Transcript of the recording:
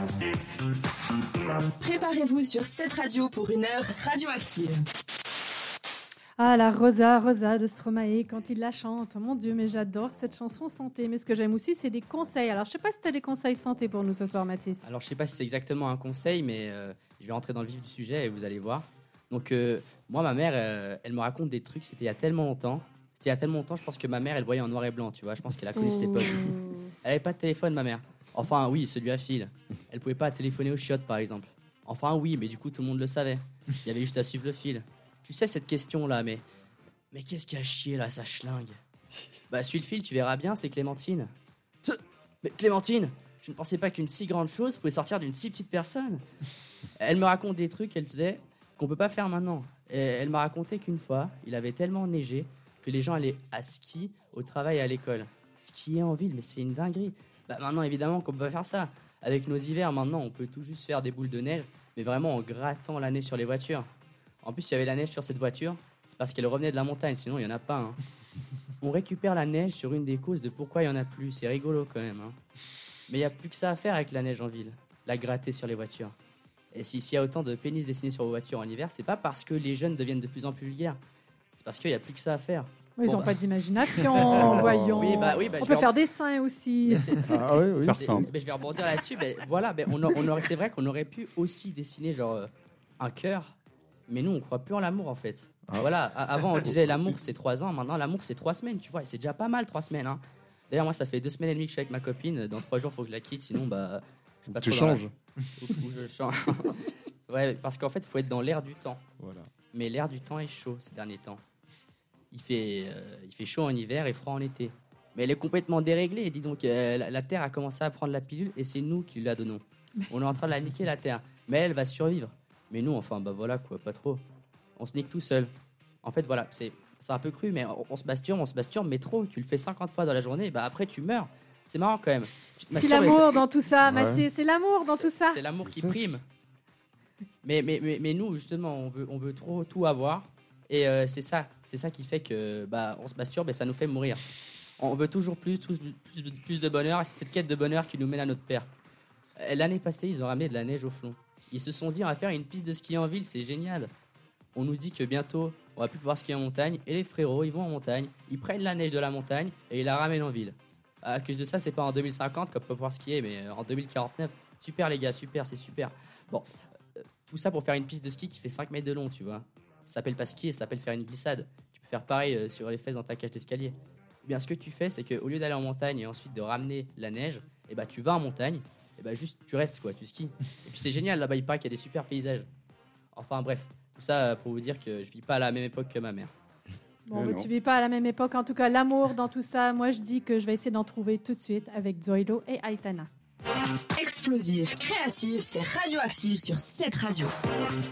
Préparez-vous sur cette radio pour une heure radioactive. Ah, la Rosa, Rosa de Stromae, quand il la chante. Mon Dieu, mais j'adore cette chanson santé. Mais ce que j'aime aussi, c'est des conseils. Alors, je ne sais pas si tu as des conseils santé pour nous ce soir, Mathis. Alors, je ne sais pas si c'est exactement un conseil, mais je vais rentrer dans le vif du sujet et vous allez voir. Donc, moi, ma mère, elle me raconte des trucs. C'était il y a tellement longtemps. Je pense que ma mère, elle voyait en noir et blanc, tu vois. Je pense qu'elle a connu cette époque. Elle n'avait pas de téléphone, ma mère. Enfin, oui, celui à fil. Elle ne pouvait pas téléphoner aux chiottes, par exemple. Enfin, oui, mais du coup, tout le monde le savait. Il y avait juste à suivre le fil. Tu sais, cette question-là, mais qu'est-ce qu'il y a chier, là, ça schlingue? Bah, suis le fil, tu verras bien, c'est Clémentine. Mais Clémentine, je ne pensais pas qu'une si grande chose pouvait sortir d'une si petite personne. Elle me raconte des trucs qu'elle faisait qu'on peut pas faire maintenant. Et elle m'a raconté qu'une fois, il avait tellement neigé que les gens allaient à ski, au travail et à l'école. Skier en ville, mais c'est une dinguerie. Bah, maintenant, évidemment qu'on peut pas faire ça. Avec nos hivers, maintenant, on peut tout juste faire des boules de neige, mais vraiment en grattant la neige sur les voitures. En plus, il y avait la neige sur cette voiture, c'est parce qu'elle revenait de la montagne, sinon il n'y en a pas. Hein. On récupère la neige sur une des causes de pourquoi il n'y en a plus, c'est rigolo quand même. Hein. Mais il n'y a plus que ça à faire avec la neige en ville, la gratter sur les voitures. Et s'il y a autant de pénis dessinés sur vos voitures en hiver, c'est pas parce que les jeunes deviennent de plus en plus vulgaires, c'est parce qu'il n'y a plus que ça à faire. Oui, ils n'ont pas d'imagination, voyons. Oui, on peut faire des seins aussi. Ah oui, ça ressemble. Je vais rebondir là-dessus. Voilà, c'est vrai qu'on aurait pu aussi dessiner genre un cœur, mais nous on croit plus en l'amour en fait. Ah. Voilà, avant on disait l'amour c'est 3 ans, maintenant l'amour c'est 3 semaines, tu vois, et c'est déjà pas mal 3 semaines. Hein. D'ailleurs moi ça fait 2 semaines et demie que je suis avec ma copine, dans 3 jours faut que je la quitte, sinon bah je pas tu changes. Ou je change. Ouais, parce qu'en fait il faut être dans l'air du temps. Voilà. Mais l'air du temps est chaud ces derniers temps. Il fait chaud en hiver et froid en été. Mais elle est complètement déréglée. Dis donc, la Terre a commencé à prendre la pilule et c'est nous qui la donnons. On est en train de la niquer, la Terre. Mais elle va survivre. Mais nous, enfin, bah voilà quoi, pas trop. On se nique tout seul. En fait, voilà, c'est un peu cru, mais on se masturbe, mais trop. Tu le fais 50 fois dans la journée, bah après tu meurs. C'est marrant quand même. Puis l'amour dans tout ça, Mathieu, c'est l'amour dans tout ça. C'est l'amour qui prime. Mais nous, justement, on veut trop tout avoir. Et c'est ça qui fait que bah, on se masturbe et ça nous fait mourir. On veut toujours plus de bonheur et c'est cette quête de bonheur qui nous mène à notre perte. L'année passée, ils ont ramené de la neige au flanc. Ils se sont dit on va faire une piste de ski en ville, c'est génial. On nous dit que bientôt, on va plus pouvoir skier en montagne et les frérots, ils vont en montagne, ils prennent la neige de la montagne et ils la ramènent en ville. À cause de ça, c'est pas en 2050 qu'on peut pouvoir skier, mais en 2049. Super les gars, super, c'est super. Bon, tout ça pour faire une piste de ski qui fait 5 mètres de long, tu vois. Ça s'appelle pas skier, ça s'appelle faire une glissade. Tu peux faire pareil sur les fesses dans ta cage d'escalier. Eh bien, ce que tu fais, c'est qu'au lieu d'aller en montagne et ensuite de ramener la neige, eh ben, tu vas en montagne, et ben, juste tu restes, quoi, tu skis. Et puis c'est génial, là-bas, il paraît qu'il y a des super paysages. Enfin bref, tout ça pour vous dire que je vis pas à la même époque que ma mère. Bon, tu vis pas à la même époque. En tout cas, l'amour dans tout ça, moi je dis que je vais essayer d'en trouver tout de suite avec Zoilo et Aitana. Explosif, créatif, c'est radioactif sur cette radio.